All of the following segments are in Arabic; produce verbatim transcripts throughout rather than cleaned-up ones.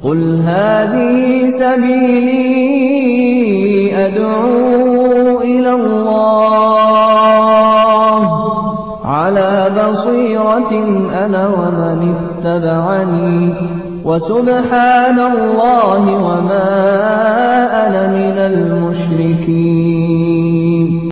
قل هذه سبيلي أدعو إلى الله على بصيرة أنا ومن اتبعني وسبحان الله وما أنا من المشركين.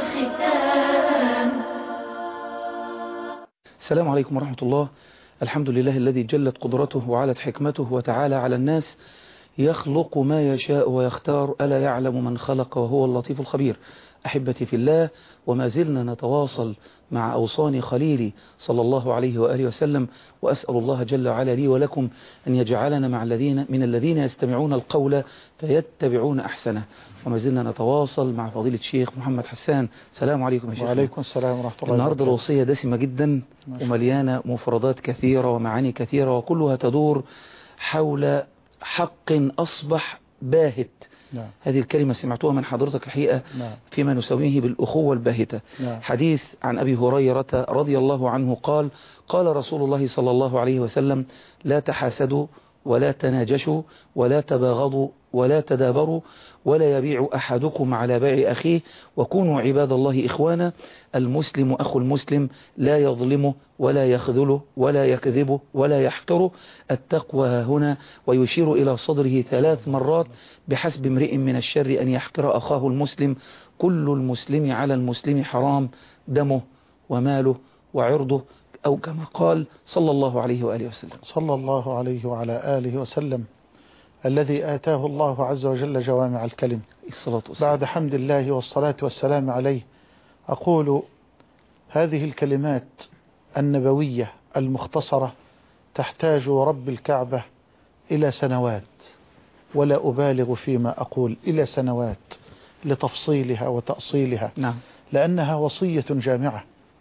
السلام عليكم ورحمة الله. الحمد لله الذي جلت قدرته وعلت حكمته وتعالى على الناس، يخلق ما يشاء ويختار، ألا يعلم من خلق وهو اللطيف الخبير. أحبتي في الله، وما زلنا نتواصل مع أوصاني خليلي صلى الله عليه وآله وسلم، وأسأل الله جل وعلا لي ولكم أن يجعلنا مع الذين من الذين يستمعون القول فيتبعون أحسنه. وما زلنا نتواصل مع فضيلة الشيخ محمد حسان. السلام عليكم يا شيخ. وعليكم السلام ورحمة الله. النهاردة الوصية دسمة جدا ومليانة مفردات كثيرة ومعاني كثيرة، وكلها تدور حول حق أصبح باهت. نعم. هذه الكلمة سمعتوها من حضرتك الحقيقة. نعم. فيما نسميه بالأخوة الباهتة. نعم. حديث عن أبي هريرة رضي الله عنه قال: قال رسول الله صلى الله عليه وسلم: لا تحاسدوا ولا تناجشوا ولا تباغضوا ولا تدابروا ولا يبيع أحدكم على بيع أخيه وكونوا عباد الله إخوانا. المسلم أخو المسلم لا يظلمه ولا يخذله ولا يكذبه ولا يحقره. التقوى هنا، ويشير إلى صدره ثلاث مرات: بحسب امرئ من الشر أن يحقر أخاه المسلم، كل المسلم على المسلم حرام، دمه وماله وعرضه، أو كما قال صلى الله عليه وآله وسلم. صلى الله عليه وعلى آله وسلم، الذي آتاه الله عز وجل جوامع الكلم. الصلاة والسلام. بعد حمد الله والصلاة والسلام عليه، أقول هذه الكلمات النبوية المختصرة تحتاج رب الكعبة إلى سنوات، ولا أبالغ فيما أقول، إلى سنوات لتفصيلها وتأصيلها. نعم. لأنها وصية جامعة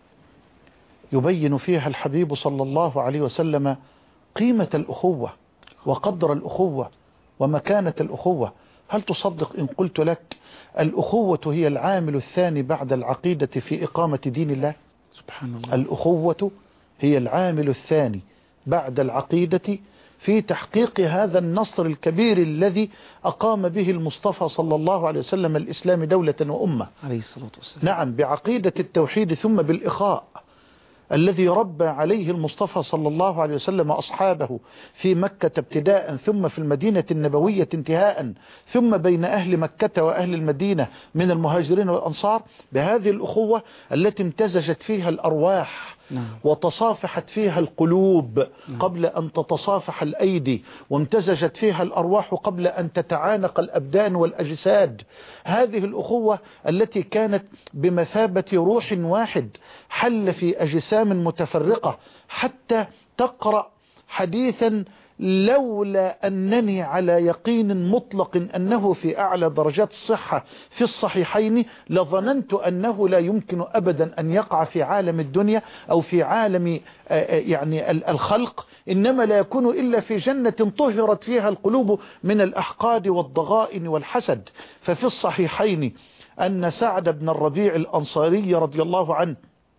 يبين فيها الحبيب صلى الله عليه وسلم قيمة الأخوة وقدر الأخوة ومكانة الأخوة. هل تصدق إن قلت لك الأخوة هي العامل الثاني بعد العقيدة في إقامة دين الله؟ سبحان الله. الأخوة هي العامل الثاني بعد العقيدة في تحقيق هذا النصر الكبير الذي أقام به المصطفى صلى الله عليه وسلم الإسلام دولة وأمة عليه الصلاة والسلام. نعم، بعقيدة التوحيد ثم بالإخاء الذي ربى عليه المصطفى صلى الله عليه وسلم أصحابه في مكة ابتداء، ثم في المدينة النبوية انتهاء، ثم بين أهل مكة وأهل المدينة من المهاجرين والأنصار، بهذه الأخوة التي امتزجت فيها الأرواح. نعم. وتصافحت فيها القلوب. نعم. قبل أن تتصافح الأيدي، وامتزجت فيها الأرواح قبل أن تتعانق الأبدان والأجساد. هذه الأخوة التي كانت بمثابة روح واحد حل في أجسام متفرقة، حتى تقرأ حديثا لولا أنني على يقين مطلق أنه في أعلى درجات الصحة في الصحيحين لظننت أنه لا يمكن أبدا أن يقع في عالم الدنيا أو في عالم يعني الخلق، إنما لا يكون إلا في جنة طهرت فيها القلوب من الأحقاد والضغائن والحسد. ففي الصحيحين أن سعد بن الربيع الأنصاري رضي الله عنه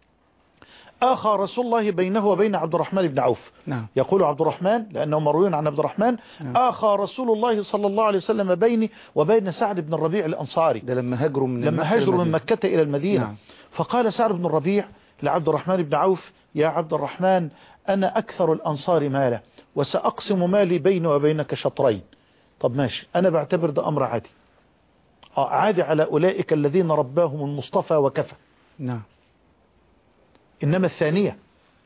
آخى رسول الله بينه وبين عبد الرحمن بن عوف. نعم. يقول عبد الرحمن لأنه مروي عن عبد الرحمن. نعم. آخى رسول الله صلى الله عليه وسلم بيني وبين سعد بن الربيع الأنصاري. ده لما هاجروا من لما هاجروا من مكة إلى المدينة. نعم. فقال سعد بن الربيع لعبد الرحمن بن عوف: يا عبد الرحمن، أنا أكثر الأنصار مالا وسأقسم مالي بيني وبينك شطرين. طب ماشي، أنا بعتبر ده أمر عادي عادي على أولئك الذين رباهم المصطفى وكفى. نعم. إنما الثانية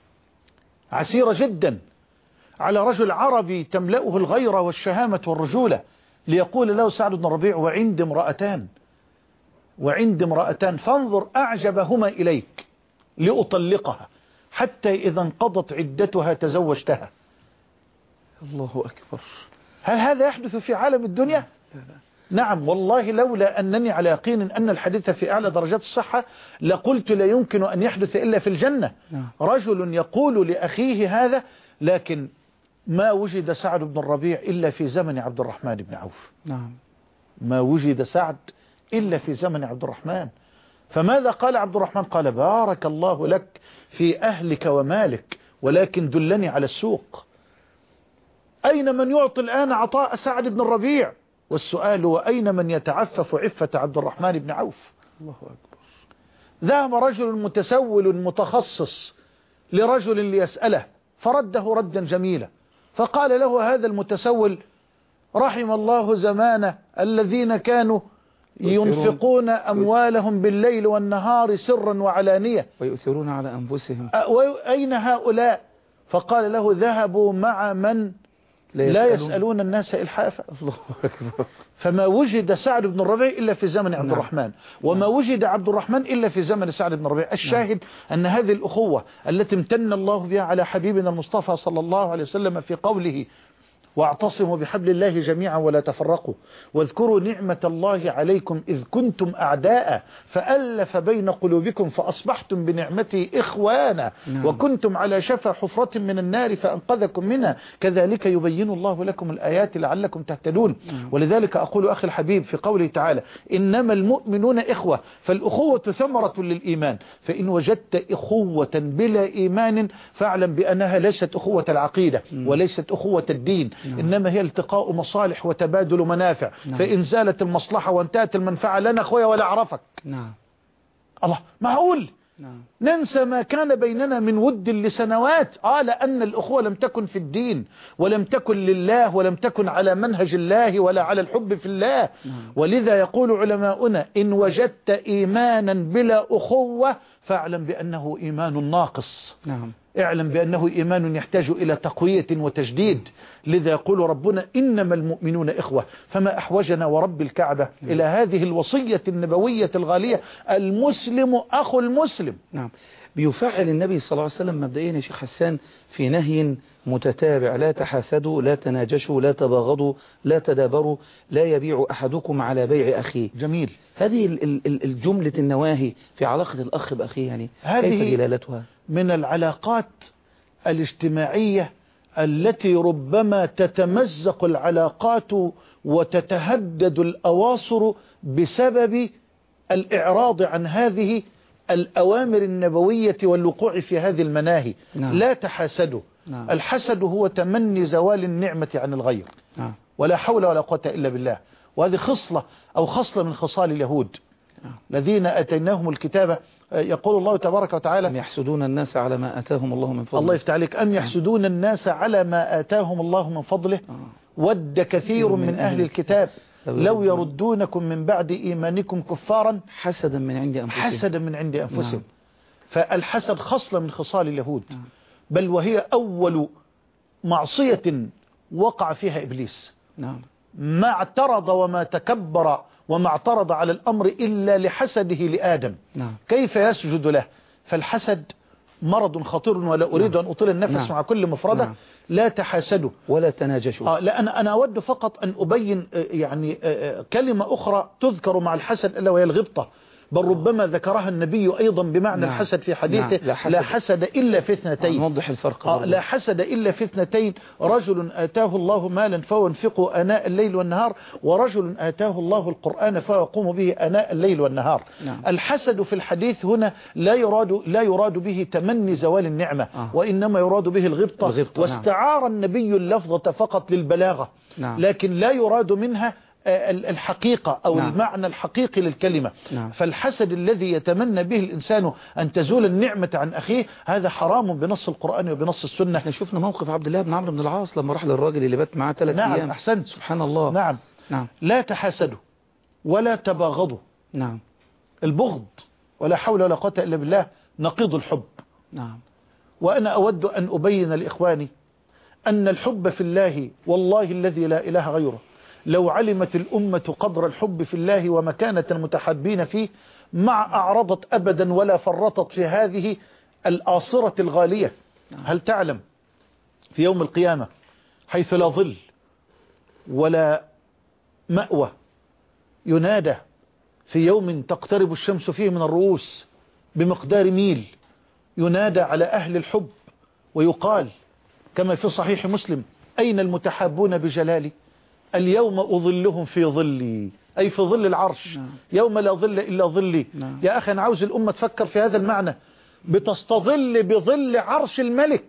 عسيرة جدا على رجل عربي تملأه الغيرة والشهامة والرجولة ليقول له سعد بن الربيع: وعند امرأتان وعند امرأتان فانظر أعجبهما إليك لأطلقها حتى إذا انقضت عدتها تزوجتها. الله أكبر. هل هذا يحدث في عالم الدنيا؟ لا لا. نعم والله، لولا أنني على يقين أن الحديث في أعلى درجات الصحة لقلت لا يمكن أن يحدث إلا في الجنة. نعم. رجل يقول لأخيه هذا، لكن ما وجد سعد بن الربيع إلا في زمن عبد الرحمن بن عوف. نعم. ما وجد سعد إلا في زمن عبد الرحمن. فماذا قال عبد الرحمن؟ قال: بارك الله لك في أهلك ومالك، ولكن دلني على السوق. أين من يعطي الآن عطاء سعد بن الربيع؟ والسؤال وأين من يتعفف عفة عبد الرحمن بن عوف؟ الله أكبر. ذهب رجل متسول متخصص لرجل ليسأله فرده ردا جميلا، فقال له هذا المتسول: رحم الله زمان الذين كانوا ينفقون أموالهم بالليل والنهار سرا وعلانية ويؤثرون على أنفسهم، أين هؤلاء؟ فقال له: ذهبوا مع من لا يسألون, لا يسألون الناس إلحافا. الله أكبر. فما وجد سعد بن الربيع إلا في زمن عبد نعم. الرحمن، وما نعم. وجد عبد الرحمن إلا في زمن سعد بن الربيع. الشاهد نعم. أن هذه الأخوة التي امتن الله بها على حبيبنا المصطفى صلى الله عليه وسلم في قوله: واعتصموا بحبل الله جميعا ولا تفرقوا واذكروا نعمة الله عليكم إذ كنتم أعداء فألف بين قلوبكم فأصبحتم بنعمته إخوانا نعم. وكنتم على شفا حفرة من النار فأنقذكم منها كذلك يبين الله لكم الآيات لعلكم تهتدون نعم. ولذلك أقول أخي الحبيب في قوله تعالى: إنما المؤمنون إخوة، فالأخوة ثمرة للإيمان، فإن وجدت أخوة بلا إيمان فاعلم بأنها ليست أخوة العقيدة نعم. وليست أخوة الدين نعم. إنما هي التقاء مصالح وتبادل منافع نعم. فإن زالت المصلحة وانتهت المنفعة لنا أخويا ولا أعرفك نعم. الله، معقول نعم. ننسى ما كان بيننا من ود لسنوات؟ آه لأن الأخوة لم تكن في الدين ولم تكن لله ولم تكن على منهج الله ولا على الحب في الله نعم. ولذا يقول علماؤنا: إن وجدت إيمانا بلا أخوة فاعلم بأنه إيمان ناقص نعم. اعلم بأنه إيمان يحتاج إلى تقوية وتجديد. لذا يقول ربنا: إنما المؤمنون إخوة. فما أحوجنا ورب الكعبة نعم. إلى هذه الوصية النبوية الغالية: المسلم أخو المسلم. نعم. بيفعل النبي صلى الله عليه وسلم مبدئيا يا شيخ حسان في نهي متتابع: لا تحاسدوا، لا تناجشوا، لا تباغضوا، لا تدابروا، لا يبيع أحدكم على بيع أخيه. جميل. هذه الجملة النواهي في علاقة الأخ بأخيه يعني كيف دلالتها؟ من العلاقات الاجتماعية التي ربما تتمزق العلاقات وتتهدد الأواصر بسبب الإعراض عن هذه الأوامر النبوية والوقوع في هذه المناهي نعم. لا تحاسدوا نعم. الحسد هو تمني زوال النعمة عن الغير نعم. ولا حول ولا قوة إلا بالله. وهذه خصلة أو خصلة من خصال اليهود نعم. الذين أتيناهم الكتاب. يقول الله تبارك وتعالى: أم يحسدون الناس على ما آتاهم الله من فضله. الله يفتح عليك. أم يحسدون الناس على ما آتاهم الله من فضله ود كثير من أهل الكتاب لو يردونكم من بعد إيمانكم كفارا حسدا من عند أنفسهم حسدا من عند أنفسهم نعم. فالحسد خصلة من خصال اليهود نعم. بل وهي أول معصية وقع فيها إبليس نعم. ما اعترض وما تكبر وما اعترض على الأمر إلا لحسده لآدم نعم. كيف يسجد له؟ فالحسد مرض خطير ولا أريد نعم. أن أطيل النفس نعم. مع كل مفردة نعم. لا تحاسدوا ولا تناجشوا. آه لا أنا, أنا أود فقط أن أبين يعني كلمة أخرى تذكر مع الحسد إلا وهي الغبطة، بل ربما ذكرها النبي أيضا بمعنى نعم. الحسد في حديثه نعم. لا, حسد. لا حسد إلا في اثنتين. نوضح الفرق. آه لا حسد إلا في اثنتين: رجل آتاه الله مالا فهو ينفقه آناء الليل والنهار، ورجل آتاه الله القرآن فهو يقوم به آناء الليل والنهار نعم. الحسد في الحديث هنا لا يراد لا يراد به تمني زوال النعمة آه. وإنما يراد به الغبطة, الغبطة واستعار نعم. النبي اللفظة فقط للبلاغة نعم. لكن لا يراد منها الحقيقة أو نعم. المعنى الحقيقي للكلمة نعم. فالحسد الذي يتمنى به الإنسان أن تزول النعمة عن أخيه هذا حرام بنص القرآن وبنص السنة. احنا شفنا موقف عبد الله بن عمرو بن العاص لما راح للراجل اللي بات معاه ثلاث نعم. أيام. أحسنت. سبحان الله. نعم. نعم. لا تحاسدوا ولا تباغضوا نعم. البغض ولا حول ولا قوة إلا بالله نقيض الحب نعم. وأنا أود أن أبين لإخواني أن الحب في الله والله الذي لا إله غيره لو علمت الأمة قدر الحب في الله ومكانة المتحبين فيه مع أعرضت أبدا ولا فرطت في هذه الآصرة الغالية. هل تعلم في يوم القيامة حيث لا ظل ولا مأوى ينادى في يوم تقترب الشمس فيه من الرؤوس بمقدار ميل، ينادى على أهل الحب ويقال كما في صحيح مسلم: أين المتحابون بجلالي؟ اليوم أظلهم في ظلي، أي في ظل العرش نعم. يوم لا ظل إلا ظلي نعم. يا أخي أنا عاوز الأمة تفكر في هذا المعنى، بتستظل بظل عرش الملك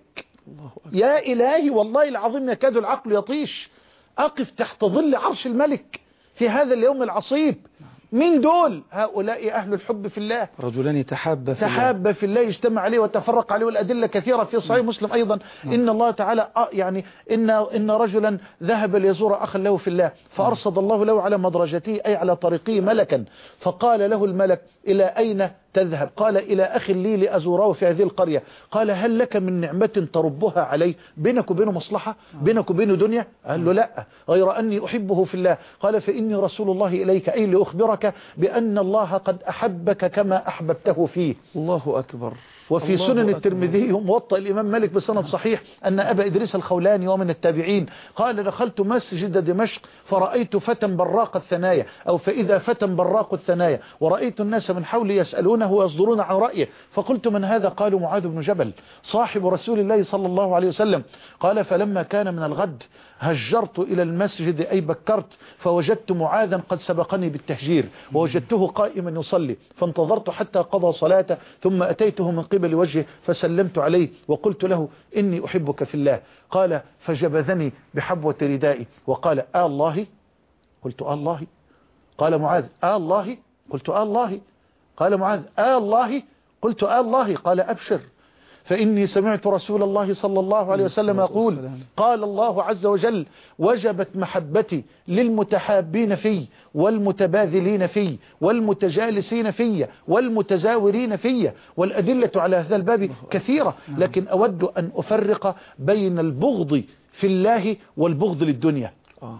الله أكبر. يا إلهي والله العظيم يكاد العقل يطيش. أقف تحت ظل عرش الملك في هذا اليوم العصيب. من دول؟ هؤلاء أهل الحب في الله، رجلان تحابا في الله تحابا في الله اجتمع عليه وتفرق عليه، والأدلة كثيرة في صحيح مسلم أيضا. إن الله تعالى يعني إن إن رجلا ذهب ليزور أخا له في الله، فأرصد الله له على مدرجته أي على طريقه ملكا، فقال له الملك: إلى أين تذهب؟ قال: إلى أخ لي لأزوره في هذه القرية. قال: هل لك من نعمة تربها علي؟ بينك وبينه مصلحة؟ بينك وبينه دنيا؟ قال له: لا، غير أني أحبه في الله. قال: فإني رسول الله إليك، أي لأخبرك بأن الله قد أحبك كما أحببته فيه. الله أكبر. وفي الله سنن أكبر. الترمذي موطأ الإمام مالك بسند صحيح أن أبا إدريس الخولاني ومن التابعين قال: دخلت مسجد دمشق فرأيت فتى براق الثنايا، أو فإذا فتى براق الثنايا، ورأيت الناس من حولي يسألونه ويصدرون عن رأيه، فقلت: من هذا؟ قالوا: معاذ بن جبل صاحب رسول الله صلى الله عليه وسلم. قال: فلما كان من الغد هجرت إلى المسجد، أي بكرت، فوجدت معاذا قد سبقني بالتهجير، ووجدته قائما يصلي، فانتظرت حتى قضى صلاته، ثم أتيته من قبل وجهه فسلمت عليه وقلت له: إني أحبك في الله. قال: فجبذني بحبوة ردائي وقال: آه الله؟ قلت: آه الله. قال معاذ: آه الله؟ قلت: آه الله. قال معاذ: آه الله؟ قلت: آه الله. قال: أبشر، فإني سمعت رسول الله صلى الله عليه وسلم يقول: قال الله عز وجل: وجبت محبتي للمتحابين في والمتباذلين في والمتجالسين في والمتزاورين في. والأدلة على هذا الباب كثيرة، لكن أود أن أفرق بين البغض في الله والبغض للدنيا.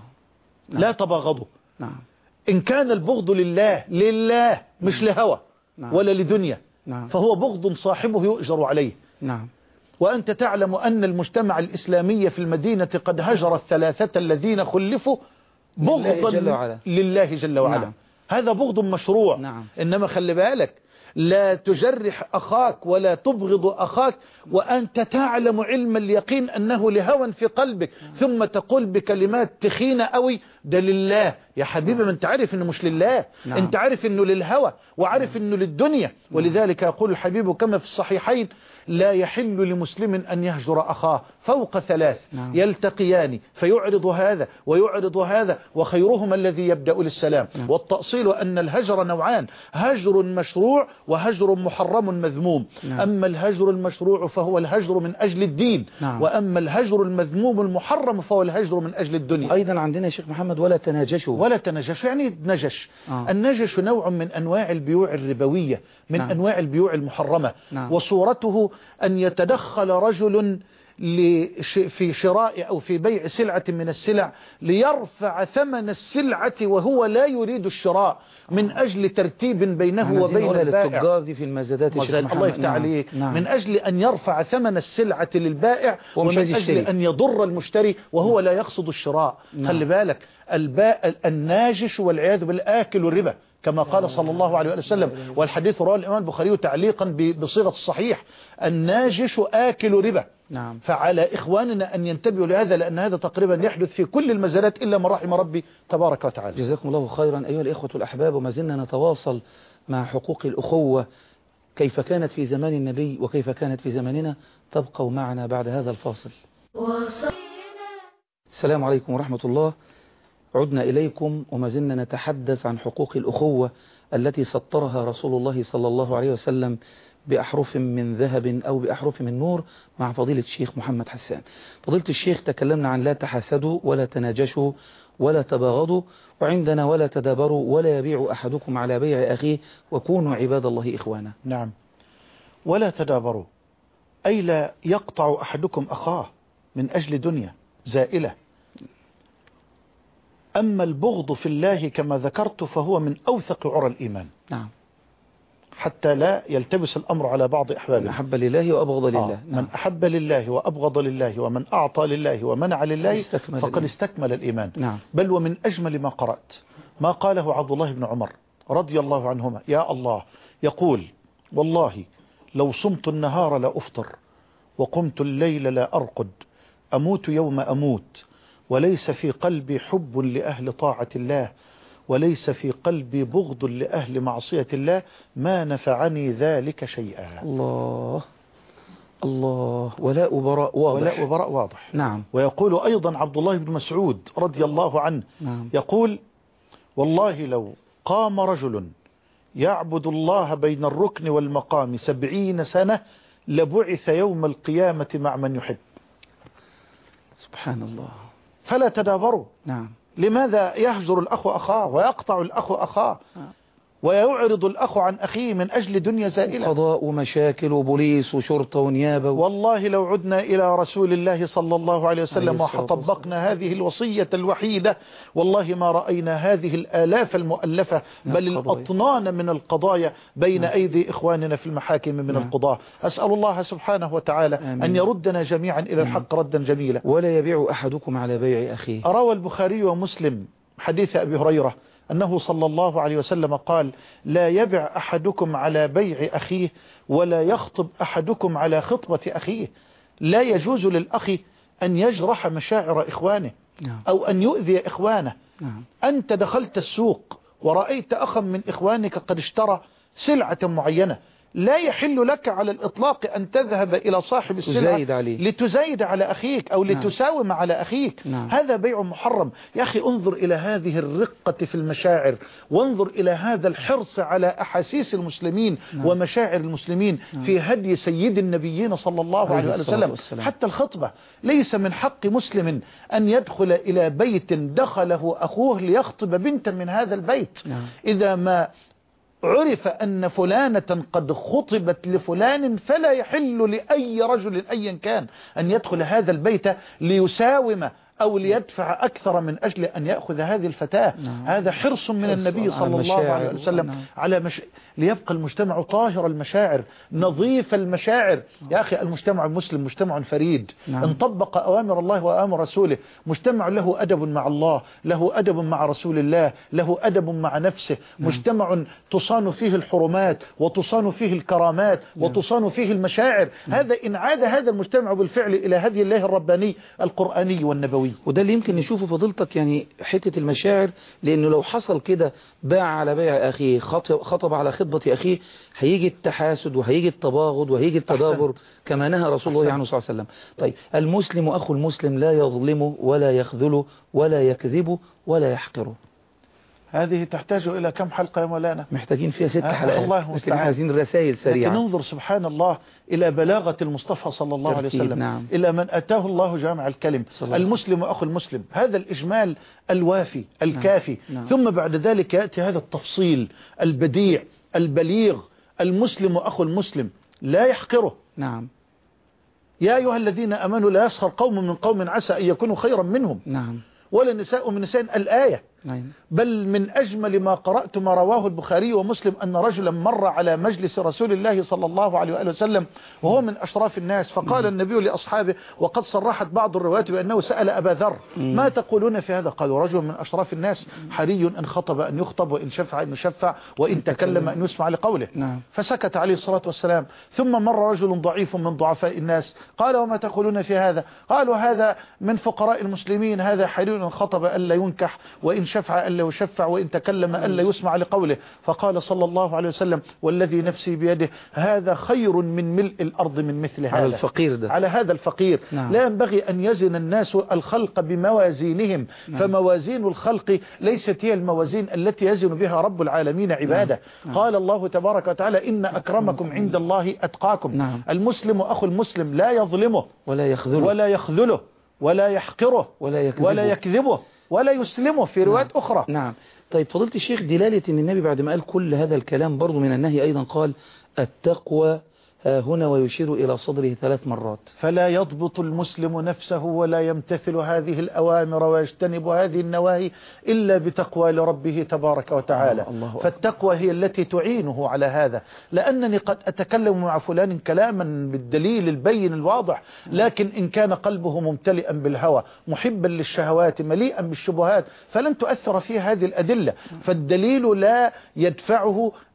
لا تباغضوا. إن كان البغض لله لله مش لهوى ولا لدنيا، فهو بغض صاحبه يؤجر عليه. نعم. وأنت تعلم أن المجتمع الإسلامي في المدينة قد هجر الثلاثة الذين خلفوا بغضا جل لله جل وعلا. نعم. هذا بغض مشروع. نعم. إنما خلي بالك، لا تجرح أخاك ولا تبغض أخاك وأنت تعلم علم اليقين أنه لهوى في قلبك، ثم تقول بكلمات تخينة قوي: ده لله. يا حبيبي، ما انت عارف انه مش لله. نعم. انت عارف انه للهوى وعارف انه للدنيا. نعم. ولذلك يقول الحبيب كما في الصحيحين: لا يحل لمسلم أن يهجر أخاه فوق ثلاث. نعم. يلتقيان فيعرض هذا ويعرض هذا، وخيرهما الذي يبدأ للسلام. نعم. والتأصيل أن الهجر نوعان: هجر مشروع وهجر محرم مذموم. نعم. أما الهجر المشروع فهو الهجر من أجل الدين. نعم. وأما الهجر المذموم المحرم فهو الهجر من أجل الدنيا. أيضا عندنا يا شيخ محمد: ولا تناجشوا. ولا تناجشوا يعني نجش. آه. النجش نوع من أنواع البيوع الربوية، من نعم. أنواع البيوع المحرمة. نعم. وصورته أن يتدخل رجل في شراء أو في بيع سلعة من السلع ليرفع ثمن السلعة وهو لا يريد الشراء، من أجل ترتيب بينه وبين البائع. دي في المزادات الله يفتح عليك. نعم. من أجل أن يرفع ثمن السلعة للبائع ومن أجل أن يضر المشتري وهو لا يقصد الشراء. نعم. خلي بالك، الباء الناجش والعياذ بالله آكل الربا كما قال صلى الله عليه وسلم، والحديث رواه الإمام البخاري تعليقا بصيغة الصحيح: الناجش آكل ربا. نعم. فعلى إخواننا أن ينتبهوا لهذا، لأن هذا تقريبا يحدث في كل المزارات إلا ما رحم ربي تبارك وتعالى. جزاكم الله خيرا أيها الإخوة الأحباب. وما زلنا نتواصل مع حقوق الأخوة، كيف كانت في زمان النبي وكيف كانت في زماننا. تبقوا معنا بعد هذا الفاصل. السلام عليكم ورحمة الله. عدنا إليكم وما زلنا نتحدث عن حقوق الأخوة التي سطرها رسول الله صلى الله عليه وسلم بأحرف من ذهب أو بأحرف من نور مع فضيلة الشيخ محمد حسان. فضيلة الشيخ تكلمنا عن لا تحاسدوا ولا تناجشوا ولا تباغضوا، وعندنا ولا تدابروا ولا يبيع أحدكم على بيع أخيه وكونوا عباد الله إخوانا. نعم. ولا تدابروا أي لا يقطع أحدكم أخاه من أجل دنيا زائلة. أما البغض في الله كما ذكرت فهو من أوثق عرى الإيمان. نعم. حتى لا يلتبس الأمر على بعض أحبابه. من أحب لله وأبغض لله. آه. نعم. من أحب لله وأبغض لله ومن أعطى لله ومنع لله استكمل فقد استكمل الإيمان. نعم. بل ومن أجمل ما قرأت ما قاله عبد الله بن عمر رضي الله عنهما: يا الله، يقول: والله لو صمت النهار لا أفطر وقمت الليل لا أرقد، أموت يوم أموت، وليس في قلبي حب لأهل طاعة الله وليس في قلبي بغض لأهل معصية الله، ما نفعني ذلك شيئا. الله الله، ولاء وبراء واضح. ولاء وبراء واضح. نعم. ويقول أيضا عبد الله بن مسعود رضي الله عنه، نعم. يقول والله لو قام رجل يعبد الله بين الركن والمقام سبعين سنة لبعث يوم القيامة مع من يحب. سبحان الله. فلا تدابروا. نعم. لماذا يهجر الأخ أخاه ويقطع الأخ أخاه ويعرض الأخ عن أخيه من أجل دنيا زائلة؟ قضاء ومشاكل وبوليس وشرطة ونيابة و... والله لو عدنا إلى رسول الله صلى الله عليه وسلم وطبقنا هذه الوصية الوحيدة والله ما رأينا هذه الآلاف المؤلفة بل الأطنان من القضايا بين نعم. أيدي إخواننا في المحاكم من نعم. القضاة. أسأل الله سبحانه وتعالى آمين. أن يردنا جميعا إلى الحق ردا جميلا. ولا يبيع أحدكم على بيع أخيه. روى البخاري ومسلم حديث أبي هريرة أنه صلى الله عليه وسلم قال لا يبع أحدكم على بيع أخيه ولا يخطب أحدكم على خطبة أخيه. لا يجوز للأخ أن يجرح مشاعر إخوانه أو أن يؤذي إخوانه. أنت دخلت السوق ورأيت أخا من إخوانك قد اشترى سلعة معينة، لا يحل لك على الإطلاق أن تذهب إلى صاحب السلعة لتزايد على أخيك أو لتساوم نعم. على أخيك. نعم. هذا بيع محرم. يا أخي انظر إلى هذه الرقة في المشاعر، وانظر إلى هذا الحرص على أحاسيس المسلمين نعم. ومشاعر المسلمين نعم. في هدي سيد النبيين صلى الله عليه وسلم. حتى الخطبة ليس من حق مسلم أن يدخل إلى بيت دخله أخوه ليخطب بنتا من هذا البيت نعم. إذا ما عرف أن فلانة قد خطبت لفلان فلا يحل لأي رجل أيا كان أن يدخل هذا البيت ليساوم أو ليدفع أكثر من أجل أن يأخذ هذه الفتاة. نعم. هذا حرص من النبي صلى الله عليه وسلم نعم. على مش... ليبقى المجتمع طاهر المشاعر نظيف المشاعر. يا أخي المجتمع المسلم مجتمع فريد نعم. ان طبق أوامر الله وأوامر رسوله، مجتمع له أدب مع الله، له أدب مع رسول الله، له أدب مع نفسه نعم. مجتمع تصان فيه الحرمات وتصان فيه الكرامات نعم. وتصان فيه المشاعر نعم. هذا إن عاد هذا المجتمع بالفعل إلى هدي الله الرباني القرآني والنبوي. وده اللي يمكن نشوفه فضيلتك، يعني حتة المشاعر، لأنه لو حصل كده باع على بيع أخيه، خطب على خطبة أخيه، هيجي التحاسد وهيجي التباغض وهيجي التدابر كما نهى رسول الله عنه صلى الله عليه وسلم. طيب المسلم أخو المسلم لا يظلمه ولا يخذله ولا يكذبه ولا يحقره. هذه تحتاج إلى كم حلقة يا مولانا؟ محتاجين فيها ست حلقات. الله لكن عايزين رسائل سريعة. لكن ننظر سبحان الله إلى بلاغة المصطفى صلى الله عليه وسلم نعم. إلى من أتاه الله جامع الكلم المسلم أخو المسلم، هذا الإجمال الوافي الكافي نعم. نعم. ثم بعد ذلك يأتي هذا التفصيل البديع البليغ. المسلم أخو المسلم لا يحقره. نعم. يا أيها الذين أمنوا لا يسخر قوم من قوم عسى أن يكونوا خيرا منهم نعم. ولا نساء من نساء الآية نعم. بل من أجمل ما قرأت ما رواه البخاري ومسلم أن رجلا مر على مجلس رسول الله صلى الله عليه وآله وسلم وهو من أشراف الناس، فقال نعم. النبي لأصحابه، وقد صرحت بعض الروايات بأنه سأل أبا ذر ما تقولون في هذا؟ قالوا رجل من أشراف الناس حري إن خطب أن يخطب وإن شفع أن يشفع وإن تكلم أن يسمع لقوله نعم. فسكت عليه الصلاة والسلام. ثم مر رجل ضعيف من ضعفاء الناس قال وما تقولون في هذا؟ قالوا هذا من فقراء المسلمين، هذا حري إن خطب ألا ينكح وإن شفع ألا يشفع وإن تكلم ألا يسمع لقوله. فقال صلى الله عليه وسلم والذي نفسي بيده هذا خير من ملء الأرض من مثل هذا. على الفقير ده. على هذا الفقير نعم. لا ينبغي أن يزن الناس الخلق بموازينهم نعم. فموازين الخلق ليست هي الموازين التي يزن بها رب العالمين عباده نعم. قال الله تبارك وتعالى إن أكرمكم عند الله أتقاكم نعم. المسلم أخو المسلم لا يظلمه ولا يخذله ولا يخذله ولا يحقره ولا يكذبه ولا, يكذبه ولا يسلمه في روايات نعم. أخرى نعم. طيب فضيلة الشيخ، دلالة أن النبي بعد ما قال كل هذا الكلام برضو من النهي أيضا قال التقوى هنا ويشير إلى صدره ثلاث مرات. فلا يضبط المسلم نفسه ولا يمتثل هذه الأوامر ويجتنب هذه النواهي إلا بتقوى لربه تبارك وتعالى. الله فالتقوى هي التي تعينه على هذا. لأنني قد أتكلم مع فلان كلاما بالدليل البين الواضح، لكن إن كان قلبه ممتلئا بالهوى محبا للشهوات مليئا بالشبهات فلن تؤثر فيه هذه الأدلة. فالدليل لا يدفعه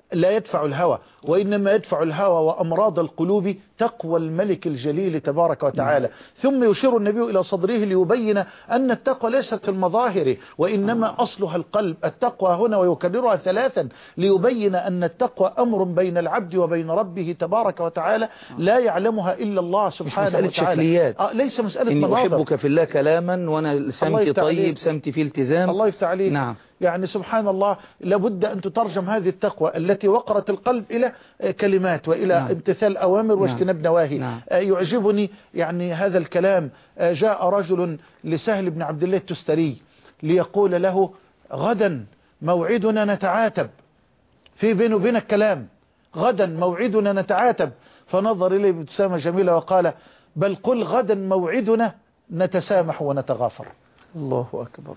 لا يدفع الهوى، وإنما يدفع الهوى وأمراض القلوب تقوى الملك الجليل تبارك وتعالى. ثم يشير النبي إلى صدره ليبين أن التقوى ليست في المظاهر، وإنما أصلها القلب. التقوى هنا ويكررها ثلاثا ليبين أن التقوى أمر بين العبد وبين ربه تبارك وتعالى لا يعلمها إلا الله سبحانه وتعالى. شكليات. آه ليس مسألة إني مناظر. أحبك في الله كلاما وأنا سمتي طيب سمتي في التزام. الله يفتح عليك. نعم. يعني سبحان الله لابد أن تترجم هذه التقوى التي وقرت القلب إلى كلمات وإلى نعم. امتثال أوامر واجتناب نواهي. نعم. يعجبني يعني هذا الكلام. جاء رجل لسهل بن عبد الله التستري ليقول له غدا موعدنا نتعاتب، في بينه وبين الكلام، غدا موعدنا نتعاتب. فنظر إليه بابتسامة جميلة وقال بل قل غدا موعدنا نتسامح ونتغافر. الله أكبر،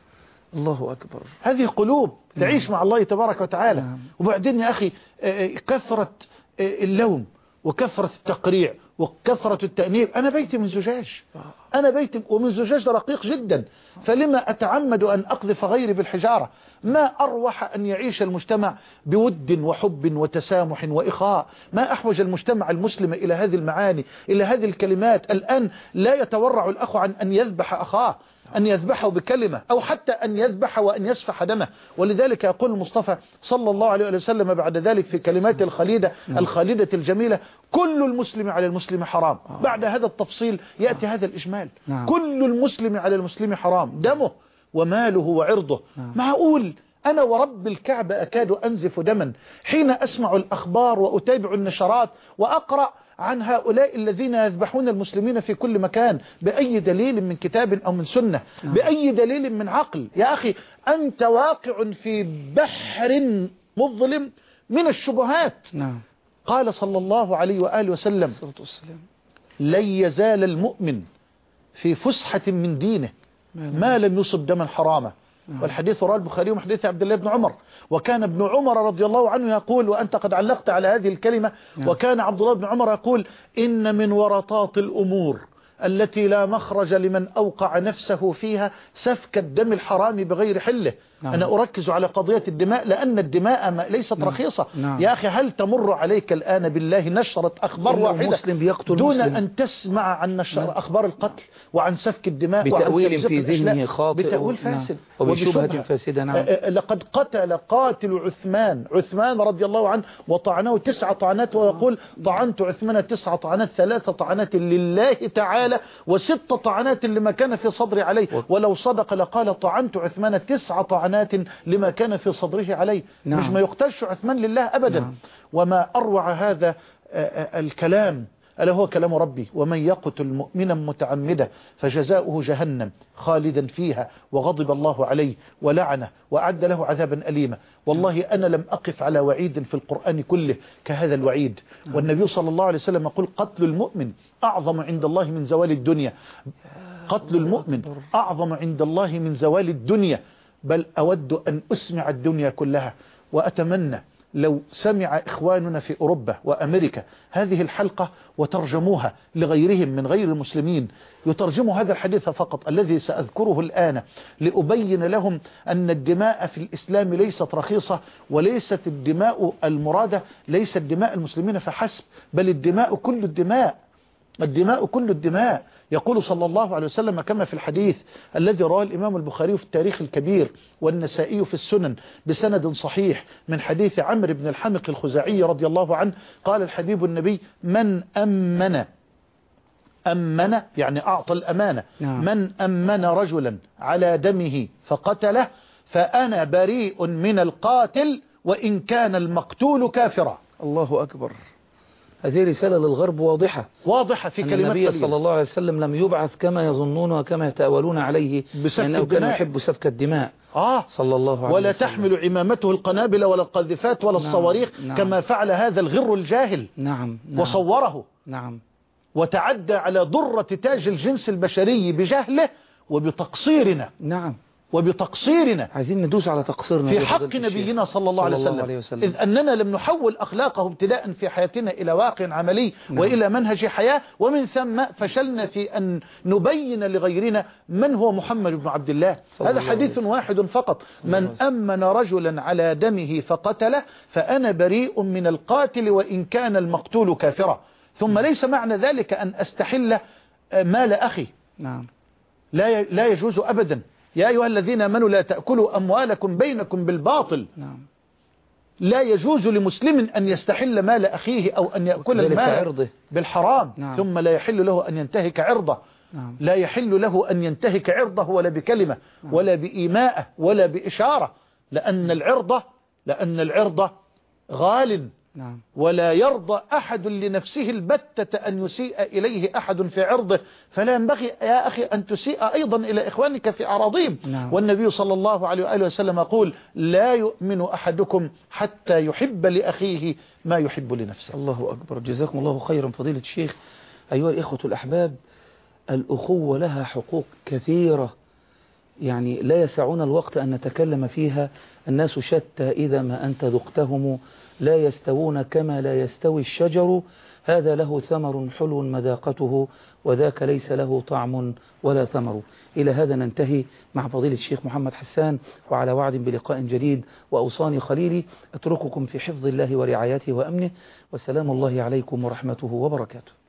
الله أكبر. هذه قلوب تعيش مع الله تبارك وتعالى. نعم. وبعدين يا أخي كثرة اللوم وكثرة التقريع وكثرة التأنيب. أنا بيتي من زجاج، أنا بيتي ومن زجاج رقيق جدا، فلما أتعمد أن أقذف غيري بالحجارة؟ ما أروح أن يعيش المجتمع بود وحب وتسامح وإخاء. ما أحوج المجتمع المسلم إلى هذه المعاني، إلى هذه الكلمات. الآن لا يتورع الأخ عن أن يذبح أخاه، أن يذبحه بكلمة أو حتى أن يذبح وأن يسفح دمه. ولذلك يقول المصطفى صلى الله عليه وسلم بعد ذلك في كلمات الخليدة الخالدة الجميلة كل المسلم على المسلم حرام. بعد هذا التفصيل يأتي هذا الإجمال. كل المسلم على المسلم حرام، دمه وماله وعرضه. معقول أنا ورب الكعبة أكاد أنزف دما حين أسمع الأخبار وأتابع النشرات وأقرأ عن هؤلاء الذين يذبحون المسلمين في كل مكان؟ بأي دليل من كتاب أو من سنة؟ بأي دليل من عقل؟ يا أخي أنت واقع في بحر مظلم من الشبهات. نعم. قال صلى الله عليه وآله وسلم لن يزال المؤمن في فسحة من دينه ما لم يصب دما حراما. والحديث رواه البخاري من حديث عبد الله بن عمر. وكان ابن عمر رضي الله عنه يقول، وأنت قد علقت على هذه الكلمة، وكان عبد الله بن عمر يقول إن من ورطات الأمور التي لا مخرج لمن أوقع نفسه فيها سفك الدم الحرام بغير حله. نعم. أنا أركز على قضية الدماء لأن الدماء ليست نعم. رخيصة. نعم. يا أخي هل تمر عليك الآن بالله نشرة أخبار واحدة دون مسلم. أن تسمع عن نشر نعم. أخبار القتل وعن سفك الدماء بتأويل في ذهنه خاطئ بتأويل فاسد نعم. وبشبهة فاسدة. نعم. لقد قتل قاتل عثمان عثمان رضي الله عنه وطعنه تسع طعنات، ويقول طعنت عثمان تسع طعنات، ثلاث طعنات لله تعالى وست طعنات لما كان في صدري عليه. ولو صدق لقال طعنت عثمان تسع طعنات لما كان في صدره عليه. نعم. مش ما يقتلش عثمان لله أبدا. نعم. وما أروع هذا الكلام ألا هو كلام ربي ومن يقتل مؤمنا متعمدا فجزاؤه جهنم خالدا فيها وغضب الله عليه ولعنه وأعد له عذابا أليما. والله أنا لم أقف على وعيد في القرآن كله كهذا الوعيد. والنبي صلى الله عليه وسلم يقول قتل المؤمن أعظم عند الله من زوال الدنيا. قتل المؤمن أعظم عند الله من زوال الدنيا. بل أود أن أسمع الدنيا كلها، وأتمنى لو سمع إخواننا في أوروبا وأمريكا هذه الحلقة وترجموها لغيرهم من غير المسلمين، يترجموا هذا الحديث فقط الذي سأذكره الآن لأبين لهم أن الدماء في الإسلام ليست رخيصة، وليست الدماء المرادة ليست دماء المسلمين فحسب، بل الدماء كل الدماء، الدماء كل الدماء. يقول صلى الله عليه وسلم كما في الحديث الذي رواه الإمام البخاري في التاريخ الكبير والنسائي في السنن بسند صحيح من حديث عمرو بن الحمق الخزاعي رضي الله عنه قال الحبيب النبي من أمن أمن يعني أعطى الأمانة. نعم. من أمن رجلا على دمه فقتله فأنا بريء من القاتل وإن كان المقتول كافرا. الله أكبر. هذه رسالة للغرب واضحة واضحة في كلمات النبي قليلة. صلى الله عليه وسلم لم يبعث كما يظنون وكما يتأولون عليه لأنه كان يحب سفك الدماء. آه صلى الله عليه ولا وسلم. تحمل عمامته القنابل ولا القذفات ولا نعم. الصواريخ. نعم. كما فعل هذا الغر الجاهل. نعم. نعم. وصوره. نعم. وتعدى على ضرة تاج الجنس البشري بجهله وبتقصيرنا. نعم. وبتقصيرنا عايزين ندوس على تقصيرنا في حق نبينا صلى الله عليه وسلم, عليه وسلم إذ أننا لم نحول أخلاقه ابتداء في حياتنا إلى واقع عملي نعم. وإلى منهج حياة، ومن ثم فشلنا في أن نبين لغيرنا من هو محمد بن عبد الله. هذا حديث واحد فقط: من أمن رجلا على دمه فقتله فأنا بريء من القاتل وإن كان المقتول كافرا. ثم ليس معنى ذلك أن أستحل مال أخي، نعم، لا لا يجوز أبدا. يا أيها الذين آمنوا لا تأكلوا أموالكم بينكم بالباطل. نعم. لا يجوز لمسلم أن يستحل مال أخيه أو أن يأكل المال بالحرام. نعم. ثم لا يحل له أن ينتهك عرضه. نعم. لا يحل له أن ينتهك عرضه ولا بكلمة نعم. ولا بإيماءة ولا بإشارة، لأن العرض لأن العرض غال. نعم. ولا يرضى أحد لنفسه البتة أن يسيء إليه أحد في عرضه، فلا ينبغي يا أخي أن تسيء أيضا إلى إخوانك في أراضيهم. نعم. والنبي صلى الله عليه وآله وسلم يقول: لا يؤمن أحدكم حتى يحب لأخيه ما يحب لنفسه. الله أكبر، جزاكم الله خيرا فضيلة الشيخ. أيها الإخوة الأحباب، الأخوة لها حقوق كثيرة يعني لا يسعنا الوقت أن نتكلم فيها. الناس شتى إذا ما أنت ذقتهم، لا يستوون كما لا يستوي الشجر، هذا له ثمر حلو مذاقته وذاك ليس له طعم ولا ثمر. إلى هذا ننتهي مع فضيلة الشيخ محمد حسان، وعلى وعد بلقاء جديد. وأوصاني خليلي أترككم في حفظ الله ورعايته وأمنه، وسلام الله عليكم ورحمته وبركاته.